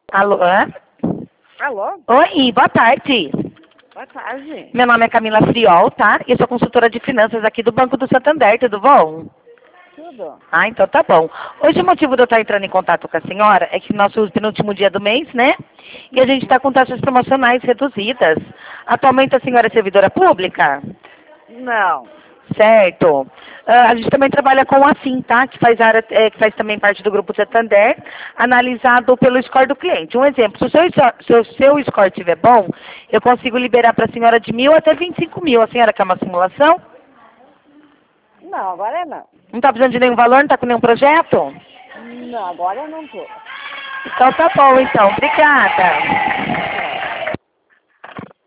Alô? Hã? Alô? Oi, boa tarde. Boa tarde. Meu nome é Camila Friol, tá? E eu sou consultora de finanças aqui do Banco do Santander, tudo bom? Tudo? Ah, então tá bom. Hoje o motivo de eu estar entrando em contato com a senhora é que nosso penúltimo dia do mês, né? E a gente está com taxas promocionais reduzidas. Atualmente a senhora é servidora pública? Não. Certo. A gente também trabalha com a FIM, tá? Que faz, que faz também parte do Grupo Santander, analisado pelo score do cliente. Um exemplo, se o seu score estiver bom, eu consigo liberar para a senhora de 1.000 até 25.000. A senhora quer uma simulação? Não, agora não. Não está precisando de nenhum valor? Não está com nenhum projeto? Não, agora eu não tô. Então tá bom, então. Obrigada.